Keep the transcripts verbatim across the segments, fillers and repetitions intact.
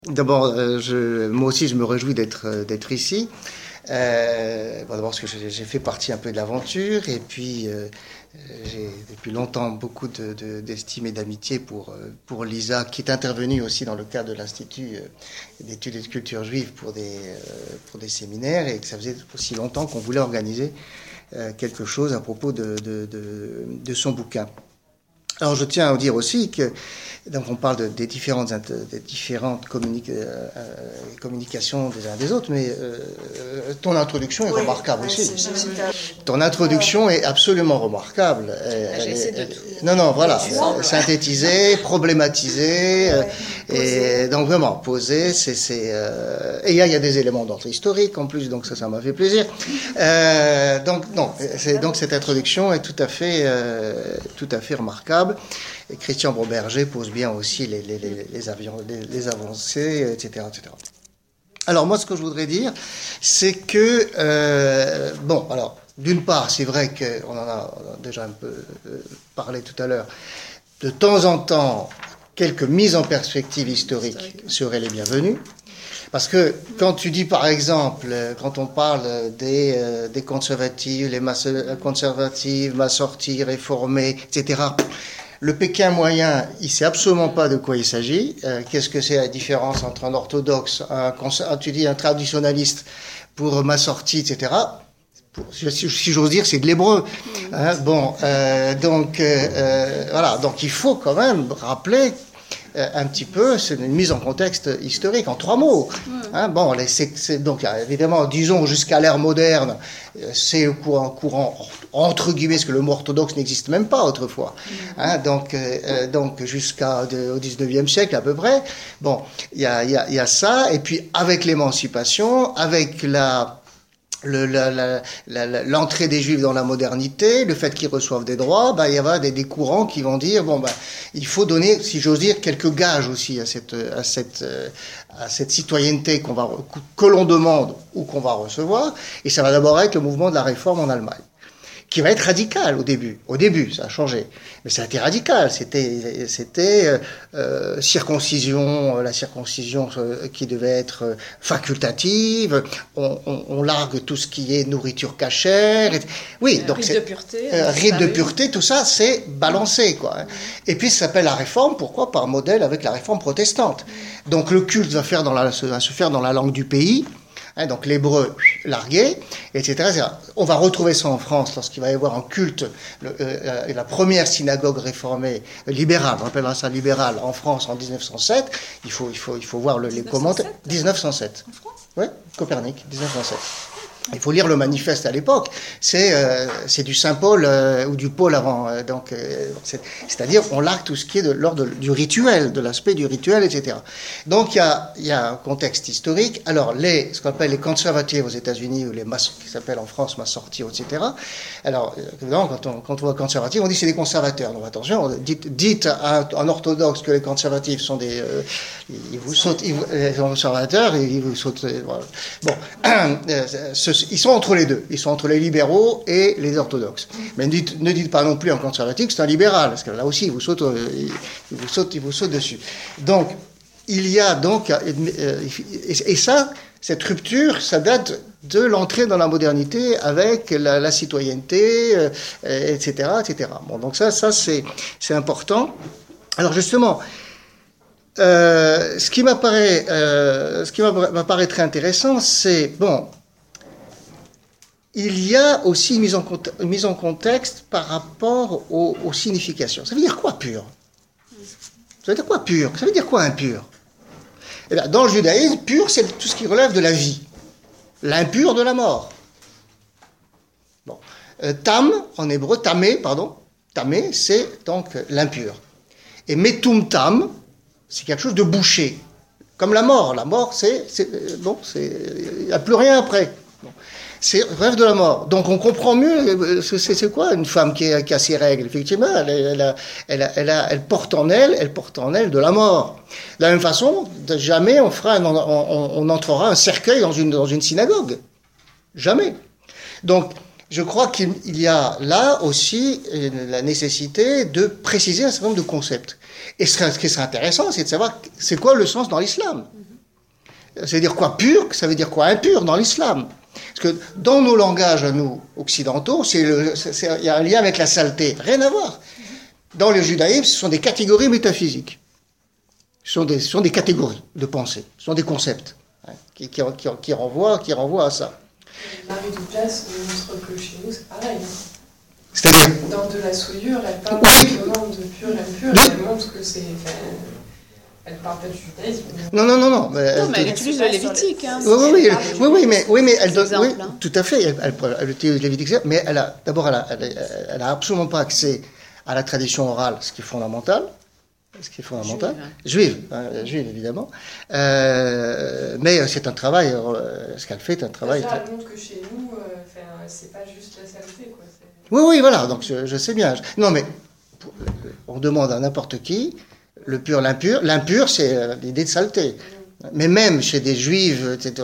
D'abord, euh, je, moi aussi, je me réjouis d'être euh, d'être ici. Euh, bon, d'abord parce que j'ai j'ai fait partie un peu de l'aventure, et puis euh, j'ai depuis longtemps beaucoup de, de, d'estime et d'amitié pour, euh, pour Lisa, qui est intervenue aussi dans le cadre de l'Institut euh, d'études et de culture juive pour des, euh, pour des séminaires, et que ça faisait aussi longtemps qu'on voulait organiser euh, quelque chose à propos de, de, de, de son bouquin. Alors je tiens à vous dire aussi que, donc on parle de, des différentes, des différentes communica, euh, communications des uns des autres, mais euh, ton introduction est oui, remarquable aussi. C'est, c'est, c'est... Ton introduction est absolument remarquable. Elle, elle, elle, non, non, voilà, synthétisée, problématisée, ouais, et donc vraiment posée. C'est, c'est, euh, et il y, y a des éléments d'ordre historique en plus, donc ça, ça m'a fait plaisir. Euh, donc non, c'est, donc cette introduction est tout à fait, euh, tout à fait remarquable. Et Christian Bromberger pose bien aussi les, les, les, les, avions, les, les avancées, et cetera, et cetera. Alors moi, ce que je voudrais dire, c'est que, euh, bon, alors, d'une part, c'est vrai qu'on en a déjà un peu parlé tout à l'heure, de temps en temps, quelques mises en perspective historiques seraient les bienvenues. Parce que quand tu dis, par exemple, quand on parle des, euh, des conservatives, les masse, conservatives, massortis, réformés, et cetera, le Pékin moyen, il sait absolument pas de quoi il s'agit. Euh, qu'est-ce que c'est la différence entre un orthodoxe, un, tu dis un traditionnaliste pour massorti, et cetera. Pour, si, si j'ose dire, c'est de l'hébreu. Hein, bon, euh, donc euh, voilà, donc il faut quand même rappeler un petit peu, c'est une mise en contexte historique, en trois mots. Hein, bon, c'est, c'est, donc, évidemment, disons, jusqu'à l'ère moderne, c'est le courant, courant, entre guillemets, parce que le mot orthodoxe n'existe même pas autrefois. Hein, donc, euh, donc, jusqu'au dix-neuvième siècle, à peu près. Bon, il y a, y a, y a ça, et puis, avec l'émancipation, avec la... Le, la, la, la, l'entrée des Juifs dans la modernité, le fait qu'ils reçoivent des droits, ben, il y a des, des courants qui vont dire bon ben il faut donner, si j'ose dire, quelques gages aussi à cette à cette à cette citoyenneté qu'on va que l'on demande ou qu'on va recevoir, et ça va d'abord être le mouvement de la réforme en Allemagne, qui va être radical au début. Au début, ça a changé. Mais ça a été radical. C'était, c'était euh, circoncision, la circoncision euh, qui devait être facultative. On, on, on largue tout ce qui est nourriture cachère. Et, oui, euh, donc rite c'est... de pureté. Euh, rite de pureté, tout ça, c'est balancé, quoi. Mmh. Et puis, ça s'appelle la réforme. Pourquoi ? Par modèle avec la réforme protestante. Mmh. Donc, le culte va, faire dans la, va se faire dans la langue du pays. Hein, donc l'hébreu largué, et cetera, et cetera. On va retrouver ça en France lorsqu'il va y avoir un culte, le, euh, la première synagogue réformée euh, libérale, on appellera ça libérale, en France en dix-neuf cent sept. Il faut, il faut, il faut voir le, les commentaires. dix-neuf cent sept. En France ? Oui, Copernic, dix-neuf cent sept. Il faut lire le manifeste à l'époque. C'est, euh, c'est du Saint-Paul euh, ou du Paul avant. Euh, donc, euh, c'est, c'est-à-dire, on largue tout ce qui est de l'ordre du rituel, de l'aspect du rituel, et cetera. Donc, il y a, y a un contexte historique. Alors, les, ce qu'on appelle les conservatifs aux États-Unis, ou les mas, qui s'appellent en France massortis, et cetera. Alors, évidemment, quand on, quand on voit conservatifs, on dit c'est des conservateurs. Donc, attention, dites, dites à un orthodoxe que les conservatifs sont des, euh, ils vous sautent, ils vous, les conservateurs, ils vous sautent. Euh, voilà. Bon, euh, ce, ils sont entre les deux. Ils sont entre les libéraux et les orthodoxes. Mais ne dites, ne dites pas non plus un conservatif que c'est un libéral, parce que là aussi, il vous saute, il vous saute, il vous saute dessus. Donc, il y a donc, et ça, cette rupture, ça date de l'entrée dans la modernité avec la, la citoyenneté, et cetera, et cetera. Bon, donc ça, ça c'est, c'est important. Alors justement, euh, ce qui m'apparaît, euh, ce qui m'apparaît très intéressant, c'est bon. Il y a aussi une mise en, une mise en contexte par rapport aux, aux significations. Ça veut dire quoi pur ? Ça veut dire quoi pur ? Ça veut dire quoi impur ? Eh bien, dans le judaïsme, pur, c'est tout ce qui relève de la vie. L'impur de la mort. Bon. Euh, tam, en hébreu, tamé, pardon. Tamé, c'est donc l'impur. Et metum tam, c'est quelque chose de bouché. Comme la mort. La mort, c'est... c'est bon, c'est, il n'y a plus rien après. Bon. C'est rêve de la mort. Donc on comprend mieux c'est, c'est quoi une femme qui, est, qui a ses règles. Effectivement, elle, elle, a, elle, a, elle, a, elle porte en elle, elle porte en elle de la mort. De la même façon, jamais on fera, un, on, on entrera un cercueil dans une dans une synagogue. Jamais. Donc je crois qu'il y a là aussi la nécessité de préciser un certain nombre de concepts. Et ce qui serait intéressant, c'est de savoir c'est quoi le sens dans l'islam. Ça veut dire quoi pur, ça veut dire quoi impur dans l'islam. Parce que dans nos langages, nous, occidentaux, c'est le, c'est, c'est, il y a un lien avec la saleté. Rien à voir. Dans le judaïsme, ce sont des catégories métaphysiques. Ce sont des, ce sont des catégories de pensée. Ce sont des concepts hein, qui, qui, qui, qui, renvoient, qui renvoient à ça. Marie Douglas montre que chez nous, c'est pareil. C'est-à-dire dans de la souillure, elle parle oui. vraiment de pur impur, de... elle montre que c'est... Enfin, elle parle pas du judaïsme. Non, non, non, non. Mais non, elle, mais elle utilise le lévitique. Hein, oui, oui, oui, oui, oui, mais, oui, mais elle donne... exemples, oui, hein. tout à fait, elle, elle, elle utilise le lévitique, mais elle a, d'abord, elle a, elle, elle a absolument pas accès à la tradition orale, ce qui est fondamental. Ce qui est fondamental. Juive, juive, hein, juive évidemment. Euh, mais c'est un travail, euh, ce qu'elle fait est un travail... Ça, elle montre que chez nous, euh, c'est pas juste la saleté, quoi. Oui, oui, voilà, donc je, je sais bien. Non, mais on demande à n'importe qui, le pur, l'impur. L'impur, c'est l'idée de saleté. Mais même chez des juifs, et cetera,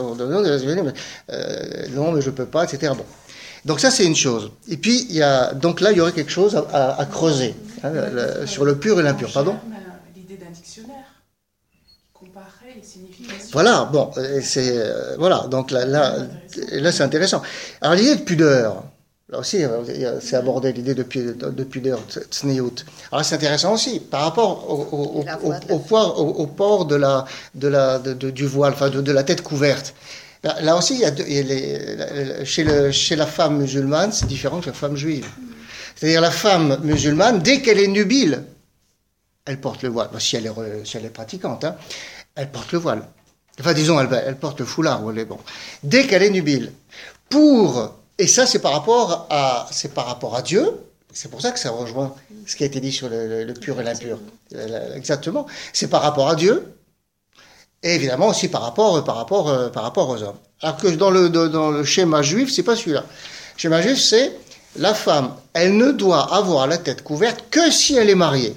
euh, non, mais je peux pas, et cetera. Bon. Donc ça, c'est une chose. Et puis, il y a, donc là, il y aurait quelque chose à, à, à creuser hein, le, sur le pur et l'impur. Pardon ? L'idée d'un dictionnaire qui comparerait les significations. Voilà, bon, c'est... Euh, voilà, donc là, là, là c'est intéressant. Alors, l'idée de pudeur... Là aussi, c'est abordé l'idée de, de pudeur, tsniout. Alors c'est intéressant aussi, par rapport au, au, au, au, port, au, au port de la, de la, de, de, du voile, enfin de, de la tête couverte. Là aussi, il y a, il y a les, chez, le, chez la femme musulmane, c'est différent que la femme juive. C'est-à-dire la femme musulmane, dès qu'elle est nubile, elle porte le voile. Si elle est, si elle est pratiquante, hein, elle porte le voile. Enfin, disons, elle, elle porte le foulard. Bon. Dès qu'elle est nubile, pour... Et ça, c'est par rapport à, c'est par rapport à Dieu. C'est pour ça que ça rejoint ce qui a été dit sur le, le, le pur et l'impur. Exactement. C'est par rapport à Dieu. Et évidemment aussi par rapport, par rapport, par rapport aux hommes. Alors que dans le, dans le schéma juif, c'est pas celui-là. Le schéma juif, c'est la femme, elle ne doit avoir la tête couverte que si elle est mariée.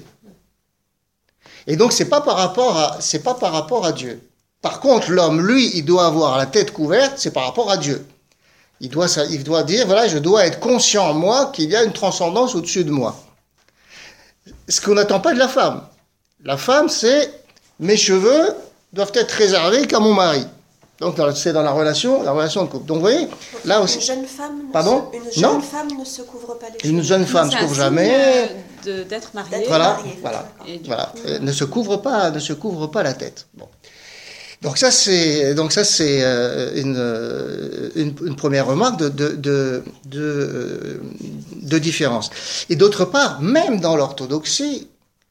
Et donc, c'est pas par rapport à, c'est pas par rapport à Dieu. Par contre, l'homme, lui, il doit avoir la tête couverte, c'est par rapport à Dieu. Il doit, il doit dire, voilà, je dois être conscient, moi, qu'il y a une transcendance au-dessus de moi. Ce qu'on n'attend pas de la femme. La femme, c'est, mes cheveux doivent être réservés qu'à mon mari. Donc, c'est dans la relation, la relation de couple. Donc, vous voyez, là aussi... Une jeune femme ne, Pardon se, une jeune non. femme ne se couvre pas les cheveux. Une jeune femme ne se couvre jamais. De, d'être mariée. Voilà, mariée, voilà, voilà. Coup, Euh, ne se couvre pas, ne se couvre pas la tête. Bon. Donc ça c'est donc ça c'est euh, une, une une première remarque de de de de, de différence. Et d'autre part, même dans l'orthodoxie,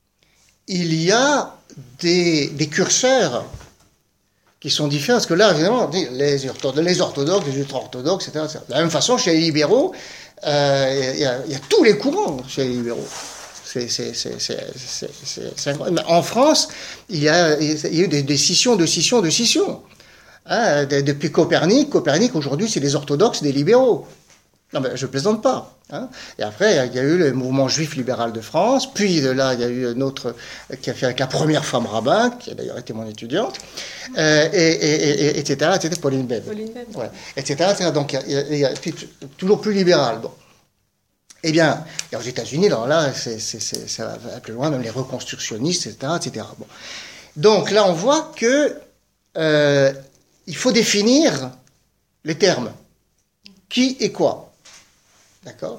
il y a des des curseurs qui sont différents. Parce que là, évidemment, les orthodoxes, les orthodoxes, les ultra-orthodoxes, et cetera, et cetera. De la même façon, chez les libéraux, euh, il y a, il y a tous les courants chez les libéraux. C'est, c'est, c'est, c'est, c'est, c'est, c'est incroyable. En France, il y a, il y a eu des, des scissions, de scissions, de scissions. Hein, de, depuis Copernic, Copernic, aujourd'hui, c'est des orthodoxes, des libéraux. Non, mais je plaisante pas. Hein. Et après, il y a eu le mouvement juif libéral de France. Puis de là, il y a eu un autre qui a fait avec la première femme rabbin, qui a d'ailleurs été mon étudiante, euh, et, et, et, et cetera, et cetera, Pauline Beb. Pauline Beb. Ouais, et cetera, et cetera. Donc, il y a, il y a puis, toujours plus libéral. Bon. Eh bien, et aux États-Unis, alors là, c'est, c'est, c'est, ça va plus loin, même les reconstructionnistes, et cetera, et cetera. Bon. Donc là, on voit que euh, il faut définir les termes. Qui et quoi. D'accord ?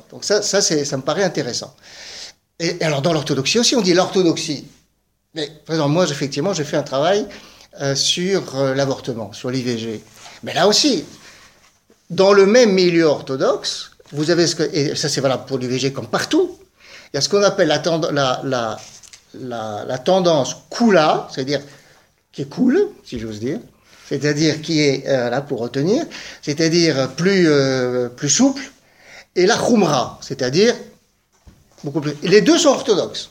Donc ça, ça, c'est, ça me paraît intéressant. Et, et alors, dans l'orthodoxie aussi, on dit l'orthodoxie. Mais, par exemple, moi, effectivement, j'ai fait un travail euh, sur euh, l'avortement, sur l'I V G. Mais là aussi, dans le même milieu orthodoxe, vous avez ce que, et ça c'est valable pour l'I V G comme partout, il y a ce qu'on appelle la, tend, la, la, la, la tendance kula, c'est-à-dire qui est cool, si j'ose dire, c'est-à-dire qui est euh, là pour retenir, c'est-à-dire plus, euh, plus souple, et la khumra, c'est-à-dire beaucoup plus. Et les deux sont orthodoxes.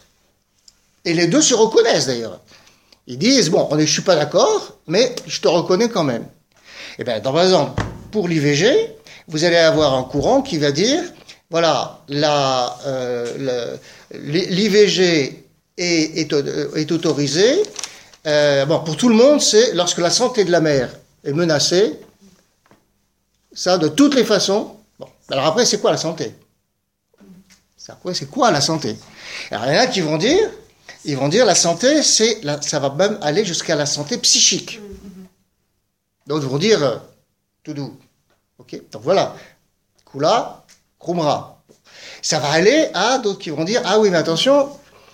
Et les deux se reconnaissent d'ailleurs. Ils disent, bon, on est, je ne suis pas d'accord, mais je te reconnais quand même. Et bien, par exemple, pour l'I V G, vous allez avoir un courant qui va dire, voilà, la, euh, l'I V G est, est, est autorisé. Euh, bon, pour tout le monde, c'est lorsque la santé de la mère est menacée, ça, de toutes les façons, bon, Alors après, c'est quoi la santé? C'est quoi la santé? Alors il y en a qui vont dire, ils vont dire la santé, c'est la, ça va même aller jusqu'à la santé psychique. D'autres vont dire euh, tout doux. Ok, donc voilà, Kula, Krumra. Ça va aller à d'autres qui vont dire ah oui mais attention,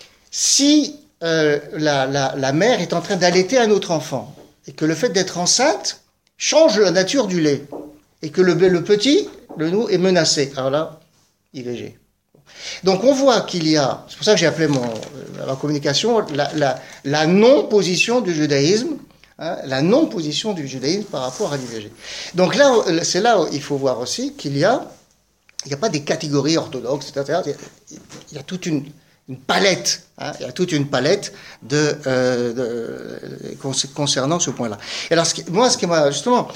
si euh, la, la, la mère est en train d'allaiter un autre enfant et que le fait d'être enceinte change la nature du lait et que le, le petit, le nou, est menacé. Alors là, I V G. Donc on voit qu'il y a, c'est pour ça que j'ai appelé mon, ma communication la, la, la non-position du judaïsme, hein, la non-position du judaïsme par rapport à l'I V G. Donc là, c'est là où il faut voir aussi qu'il y a, il n'y a pas des catégories orthodoxes, et cetera. Il y a toute une, une palette, hein, il y a toute une palette de, euh, de concernant ce point-là. Et alors, ce qui, moi, ce qui m'a justement,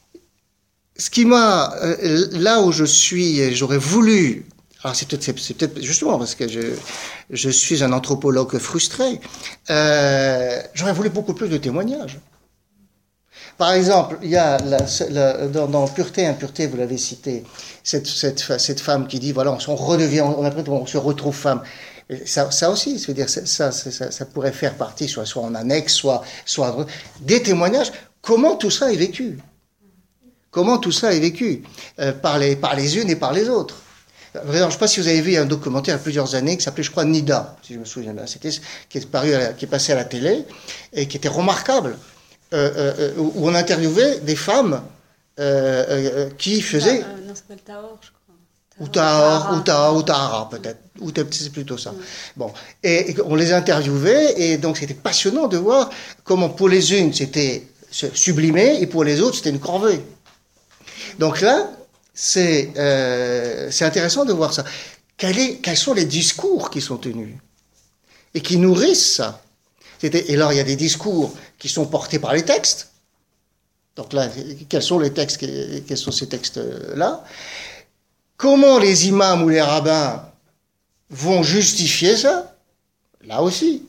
ce qui m'a, euh, là où je suis, j'aurais voulu. Alors c'est peut-être, c'est peut-être justement parce que je, je suis un anthropologue frustré. Euh, j'aurais voulu beaucoup plus de témoignages. Par exemple, il y a la, la, dans, dans Pureté, Impureté, vous l'avez cité, cette, cette, cette femme qui dit voilà, on, on redevient, on, on se retrouve femme. Ça, ça aussi, c'est-à-dire ça, ça, ça, ça pourrait faire partie, soit, soit en annexe, soit, soit des témoignages. Comment tout ça est vécu? Comment tout ça est vécu euh, par les, par les unes et par les autres? Je ne sais pas si vous avez vu un documentaire il y a plusieurs années qui s'appelait, je crois, Nida, si je me souviens bien. C'était qui est paru, à la, qui est passé à la télé et qui était remarquable, euh, euh, où on interviewait des femmes euh, euh, qui faisaient. Ah, euh, non, ça s'appelle Tahor, je crois. Ou Tahor, ou Tahor, ou Tahara peut-être. Ou c'est plutôt ça. Mm. Bon, et, et on les interviewait et donc c'était passionnant de voir comment pour les unes c'était sublimé et pour les autres c'était une corvée. Donc là. C'est, euh, c'est intéressant de voir ça. Quel est, quels sont les discours qui sont tenus et qui nourrissent ça? C'était, et alors, il y a des discours qui sont portés par les textes. Donc là, quels sont les textes, quels sont ces textes-là? Comment les imams ou les rabbins vont justifier ça? Là aussi.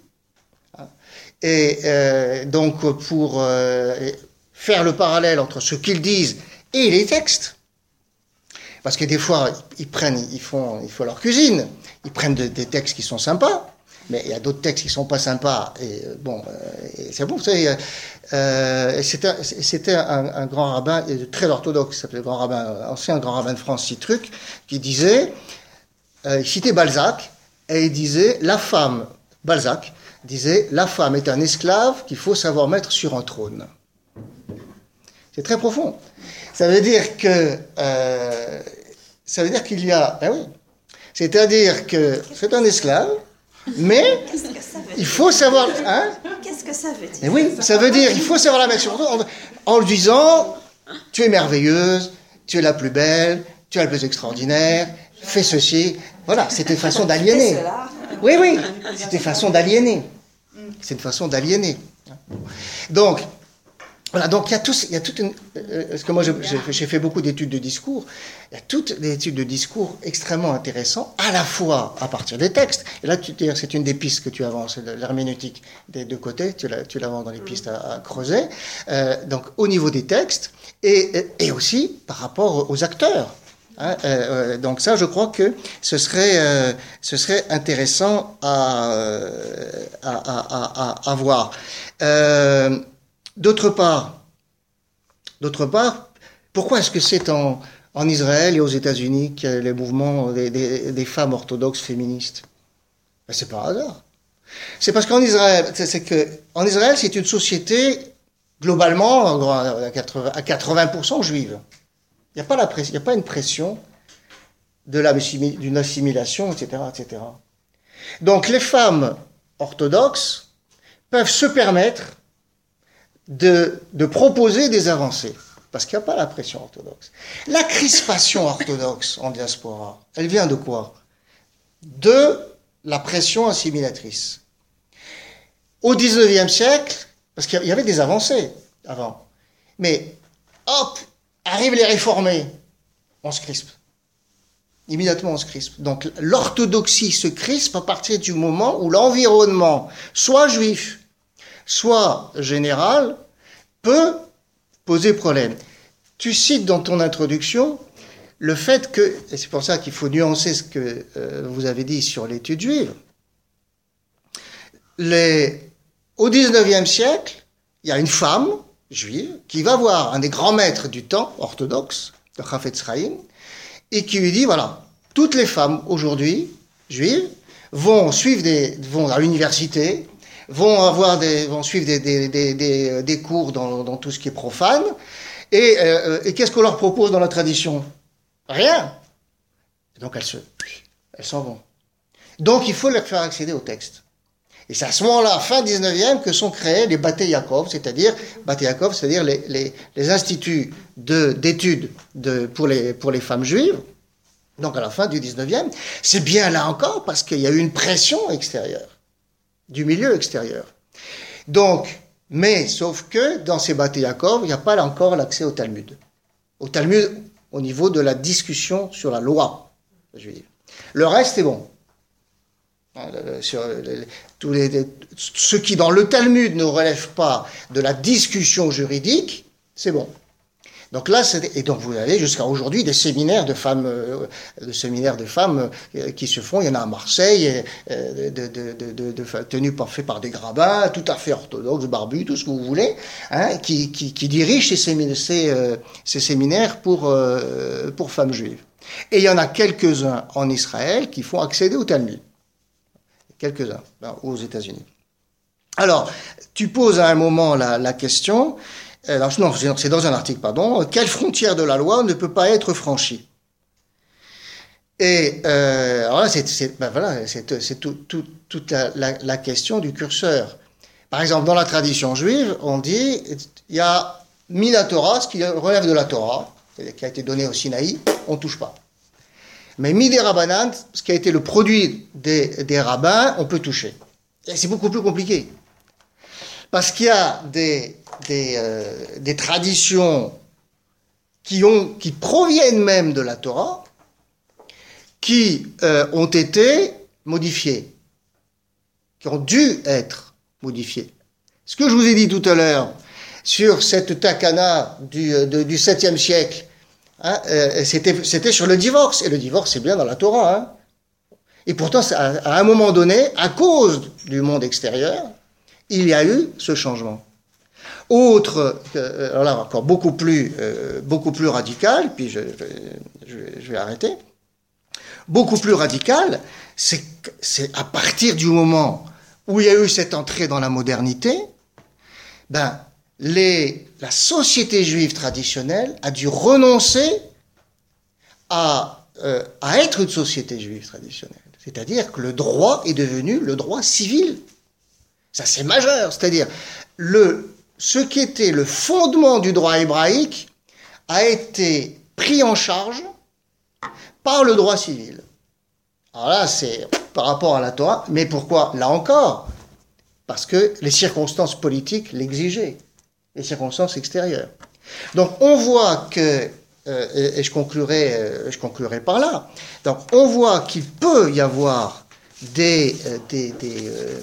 Et euh, donc, pour euh, faire le parallèle entre ce qu'ils disent et les textes, parce que des fois, ils prennent, ils font, ils font leur cuisine, ils prennent de, des textes qui sont sympas, mais il y a d'autres textes qui sont pas sympas. Et bon, et c'est bon, vous savez, euh, c'était, c'était un, un grand rabbin très orthodoxe, qui s'appelait le grand rabbin, ancien grand rabbin de France, Citruc, qui disait, euh, il citait Balzac, et il disait, la femme, Balzac, disait, la femme est un esclave qu'il faut savoir mettre sur un trône. C'est très profond. Ça veut dire que, euh, ça veut dire qu'il y a, ben oui, c'est-à-dire que c'est un esclave, mais il faut savoir, hein? Qu'est-ce que ça veut dire? Mais oui, ça veut dire, il faut savoir la mettre sur en, en lui disant, tu es merveilleuse, tu es la plus belle, tu es la plus extraordinaire, fais ceci. Voilà, c'est une façon d'aliéner. Oui, oui, c'est une façon d'aliéner. C'est une façon d'aliéner. Donc, voilà, donc il y a, tous, il y a toute une... Euh, parce que moi, je, j'ai, j'ai fait beaucoup d'études de discours. Il y a toutes des études de discours extrêmement intéressantes, à la fois à partir des textes. Et là, tu, c'est une des pistes que tu avances, l'herméneutique des deux côtés, tu, la, tu l'avances dans les pistes à, à creuser. Euh, donc, au niveau des textes, et, et aussi par rapport aux acteurs. Hein, euh, donc ça, je crois que ce serait, euh, ce serait intéressant à, à, à, à, à voir. Euh, D'autre part, d'autre part, pourquoi est-ce que c'est en, en Israël et aux États-Unis qu'il y a les mouvements des, des, des femmes orthodoxes féministes? Ben, c'est par hasard. C'est parce qu'en Israël, c'est, c'est que, en Israël, c'est une société globalement à quatre-vingts pour cent juive. Il n'y a pas la pression, il n'y a pas une pression de la, d'une assimilation, et cetera, et cetera. Donc les femmes orthodoxes peuvent se permettre De, de proposer des avancées, parce qu'il n'y a pas la pression orthodoxe. La crispation orthodoxe en diaspora, elle vient de quoi? De la pression assimilatrice. Au dix-neuvième siècle, parce qu'il y avait des avancées avant, mais hop, arrivent les réformés, on se crispe. Immédiatement on se crispe. Donc l'orthodoxie se crispe à partir du moment où l'environnement, soit juif, soit général, peut poser problème. Tu cites dans ton introduction le fait que, et c'est pour ça qu'il faut nuancer ce que euh, vous avez dit sur l'étude juive, les, au dix-neuvième siècle, il y a une femme juive qui va voir un des grands maîtres du temps orthodoxe, le Chafetz Chaim, et qui lui dit, voilà, toutes les femmes aujourd'hui, juives, vont suivre des, vont à l'université, vont avoir des, vont suivre des, des, des, des, des cours dans, dans tout ce qui est profane, et, euh, et qu'est-ce qu'on leur propose dans la tradition? Rien. Donc elles se, elles s'en vont. Donc il faut leur faire accéder au texte. Et c'est à ce moment-là, fin dix-neuvième, que sont créés les Batei Yaakov, c'est-à-dire Batei Yaakov, c'est-à-dire les, les, les instituts de, d'études de, pour, les, pour les femmes juives. Donc à la fin du dix-neuvième, c'est bien là encore parce qu'il y a eu une pression extérieure, du milieu extérieur. Donc, mais sauf que dans ces Batei Yaakov, il n'y a pas là encore l'accès au Talmud. Au Talmud au niveau de la discussion sur la loi juive. Le reste est bon. Sur les, tous les, ceux qui dans le Talmud ne relèvent pas de la discussion juridique, c'est bon. Donc là, c'est, et donc vous avez jusqu'à aujourd'hui des séminaires de femmes, euh, des séminaires de femmes euh, qui se font. Il y en a à Marseille, euh, de, de, de, de, de, tenus par, faits par des rabbins, tout à fait orthodoxes, barbus, tout ce que vous voulez, hein, qui, qui, qui dirigent ces, séminaires, ces, euh, ces séminaires pour, euh, pour femmes juives. Et il y en a quelques-uns en Israël qui font accéder au Talmud. Quelques-uns, ben, aux États-Unis. Alors, tu poses à un moment la, la question, alors, non, c'est dans un article, pardon, quelle frontière de la loi ne peut pas être franchie? Et euh, alors là, c'est, c'est, ben voilà, c'est, c'est tout, tout, toute la, la, la question du curseur. Par exemple, dans la tradition juive, on dit, il y a Mina Torah, ce qui relève de la Torah, qui a été donné au Sinaï, on ne touche pas. Mais Midei Rabbanan, ce qui a été le produit des, des rabbins, on peut toucher. Et c'est beaucoup plus compliqué. Parce qu'il y a des, des, euh, des traditions qui, ont, qui proviennent même de la Torah, qui euh, ont été modifiées, qui ont dû être modifiées. Ce que je vous ai dit tout à l'heure sur cette takana du, de, du septième siècle, Hein, euh, c'était, c'était sur le divorce, et le divorce c'est bien dans la Torah. Hein. Et pourtant, à, à un moment donné, à cause du monde extérieur, il y a eu ce changement. Autre, euh, alors là encore beaucoup plus, euh, beaucoup plus radical, puis je, je, je vais arrêter, beaucoup plus radical, c'est, c'est à partir du moment où il y a eu cette entrée dans la modernité, ben, Les, la société juive traditionnelle a dû renoncer à, euh, à être une société juive traditionnelle. C'est-à-dire que le droit est devenu le droit civil. Ça, c'est majeur. C'est-à-dire, le, ce qui était le fondement du droit hébraïque a été pris en charge par le droit civil. Alors là, c'est par rapport à la Torah. Mais pourquoi? Là encore, parce que les circonstances politiques l'exigeaient. Les circonstances extérieures. Donc on voit que, euh, et, et je conclurai, euh, je conclurai par là, donc on voit qu'il peut y avoir des, euh, des, des,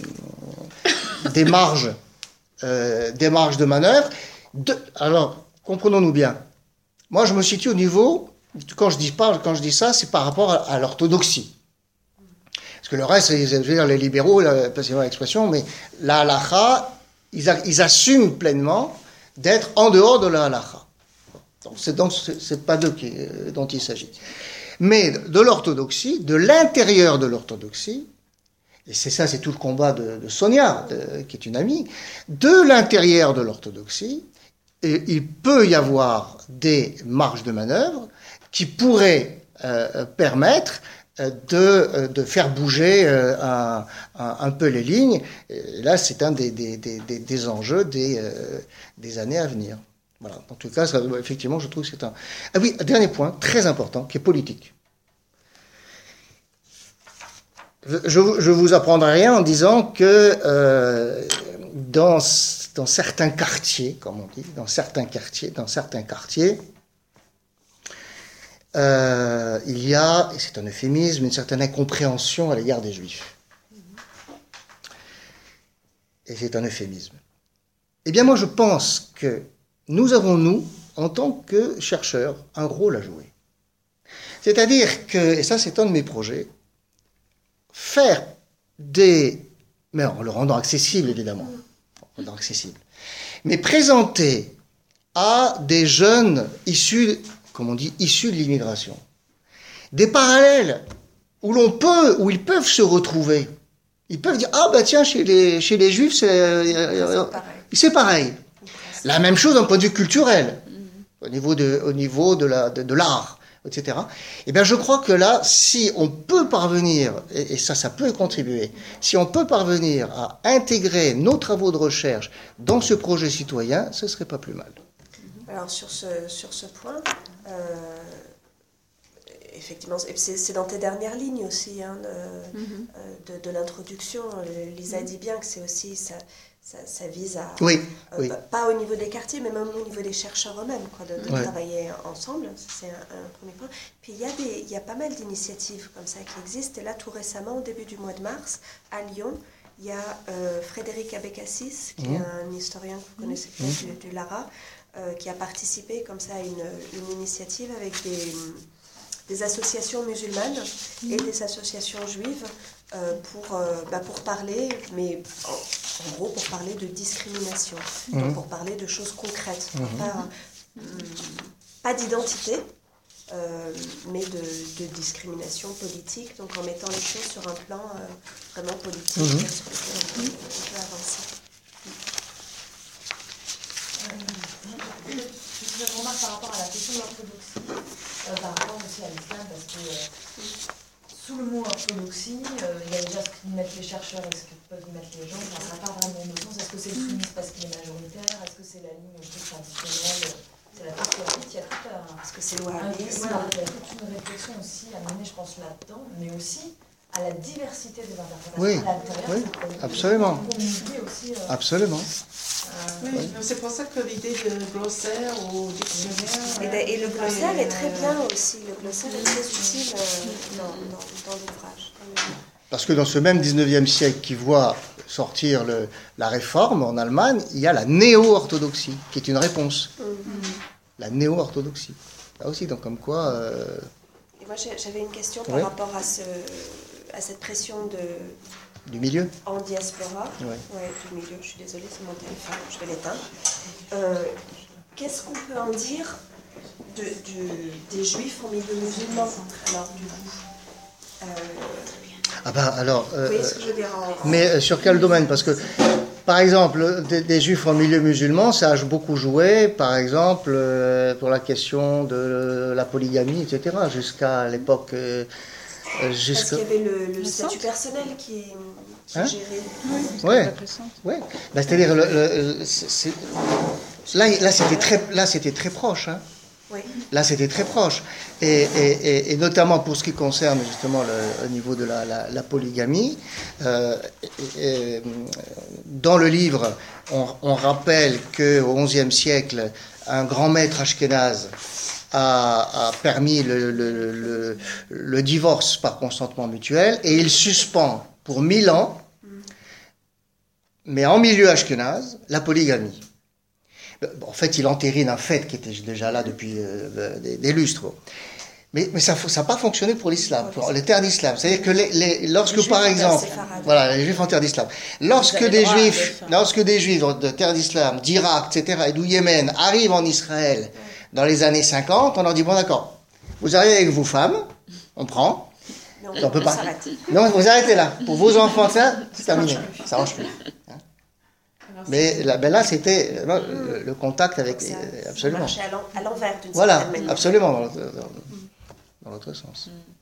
euh, des, marges, euh, des marges de manœuvre. De, alors, comprenons-nous bien. Moi, je me situe au niveau, quand je dis, pas, quand je dis ça, c'est par rapport à, à l'orthodoxie. Parce que le reste, je veux dire, les libéraux, passez-moi l'expression, mais la halakha, Ils, a, ils assument pleinement d'être en dehors de la halakha. Donc, c'est donc c'est pas d'eux qui, euh, dont il s'agit. Mais de l'orthodoxie, de l'intérieur de l'orthodoxie, et c'est ça, c'est tout le combat de, de Sonia, de, qui est une amie, de l'intérieur de l'orthodoxie, et il peut y avoir des marges de manœuvre qui pourraient euh, permettre De, de faire bouger un, un, un peu les lignes. Et là, c'est un des, des, des, des enjeux des, euh, des années à venir. Voilà. En tout cas, ça, effectivement, je trouve que c'est un... Ah oui, un dernier point, très important, qui est politique. Je ne vous apprendrai rien en disant que euh, dans, dans certains quartiers, comme on dit, dans certains quartiers, dans certains quartiers, Euh, il y a, et c'est un euphémisme, une certaine incompréhension à l'égard des Juifs. Et c'est un euphémisme. Eh bien, moi, je pense que nous avons, nous, en tant que chercheurs, un rôle à jouer. C'est-à-dire que, et ça c'est un de mes projets, faire des... mais en le rendant accessible évidemment, en le rendant accessible, mais présenter à des jeunes issus, comme on dit, issus de l'immigration, des parallèles où l'on peut, où ils peuvent se retrouver. Ils peuvent dire, ah bah tiens, chez les, chez les juifs, c'est, euh, C'est pareil. c'est pareil. La même chose d'un point de vue culturel, au niveau de, au niveau de, la, de, de l'art, et cetera. Et bien je crois que là, si on peut parvenir, et, et ça, ça peut contribuer, si on peut parvenir à intégrer nos travaux de recherche dans ce projet citoyen, ce serait pas plus mal. Alors sur ce, sur ce point, euh, effectivement, c'est, c'est dans tes dernières lignes aussi hein, de, mm-hmm. de, de l'introduction. Lisa dit bien que c'est aussi ça, ça, ça vise à oui, euh, oui. pas au niveau des quartiers, mais même au niveau des chercheurs eux-mêmes, quoi, de, de ouais. travailler ensemble. C'est un, un premier point. Puis il y a des, il y a pas mal d'initiatives comme ça qui existent. Et là, tout récemment, au début du mois de mars, à Lyon, il y a euh, Frédéric Abécassis, qui mmh. est un historien que vous connaissez peut-être mmh. du, du Lara, euh, qui a participé comme ça à une, une initiative avec des, des associations musulmanes mmh. et des associations juives euh, pour, euh, bah, pour parler, mais en, en gros pour parler de discrimination, mmh. donc pour parler de choses concrètes, mmh. pas, euh, pas d'identité. Euh, mais de, de discrimination politique, donc en mettant les choses sur un plan euh, vraiment politique mmh. sur lequel on peut, on peut avancer. Euh, je fais une remarque par rapport à la question de l'orthodoxie, euh, par rapport aussi à l'islam, parce que euh, sous le mot orthodoxie, euh, il y a déjà ce qu'ils mettent les chercheurs et ce que peuvent y mettre les gens, ça n'a pas vraiment de sens. Est-ce que c'est le sunnisme parce qu'il est majoritaire? Est-ce que c'est la ligne plus traditionnelle? C'est la partie il y a tout un... Parce que c'est loin. Voilà, il y a toute une réflexion aussi à mener, je pense, là-dedans, mais aussi à la diversité des interprétations oui, à l'intérieur. Oui, absolument. Aussi, euh, absolument. Euh, oui, c'est pour ça que l'idée de glossaire ou dictionnaire... Et, et le glossaire est très bien aussi, le glossaire est très utile euh, dans, dans, dans l'ouvrage. Parce que dans ce même dix-neuvième siècle qui voit sortir le, la réforme en Allemagne, il y a la néo-orthodoxie, qui est une réponse. Mm-hmm. La néo-orthodoxie. Là aussi, donc comme quoi... Euh... Et moi, j'avais une question par oui. rapport à, ce, à cette pression de... Du milieu. En diaspora. Oui. Ouais, du milieu. Je suis désolée, c'est mon téléphone, je vais l'éteindre. Euh, qu'est-ce qu'on peut en dire de, de, des juifs en milieu musulman, alors, du coup euh... Ah ben alors, euh, oui, ce que je veux dire en... mais sur quel domaine? Parce que, par exemple, des, des juifs en milieu musulman, ça a beaucoup joué, par exemple, euh, pour la question de la polygamie, et cetera, jusqu'à l'époque... Euh, jusqu'à... Parce qu'il y avait le, le statut personnel qui est, qui hein? est géré. Oui, ouais. ouais. Ben, c'est-à-dire, le, le, c'est, c'est... là, là, c'était très, là, c'était très proche, hein. Oui. Là, c'était très proche. Et, et, et, et notamment pour ce qui concerne justement le, au niveau de la, la, la polygamie, euh, et, et, dans le livre, on, on rappelle qu'au onzième siècle, un grand maître ashkénaze a, a permis le, le, le, le divorce par consentement mutuel, et il suspend pour mille ans, mais en milieu ashkénaze, la polygamie. En fait, il entérine un fait qui était déjà là depuis euh, des, des lustres. Mais, mais ça n'a pas fonctionné pour l'islam, pour les terres d'islam. C'est-à-dire que les, les, lorsque, les par exemple, voilà, les juifs en terre d'islam, lorsque des juifs, lorsque des juifs de terre d'islam, d'Irak, et cetera, et du Yémen arrivent en Israël dans les années cinquante, on leur dit bon d'accord, vous arrivez avec vos femmes, on prend, on, on peut on pas. Non, vous arrêtez là. Pour vos enfants, ça, c'est terminé. Ça marche plus. Mais là, ben là, c'était non, le, le contact avec... Ça, absolument. ça marchait à l'envers d'une voilà, certaine manière. Voilà, absolument, dans l'autre, dans, dans l'autre sens. Mm.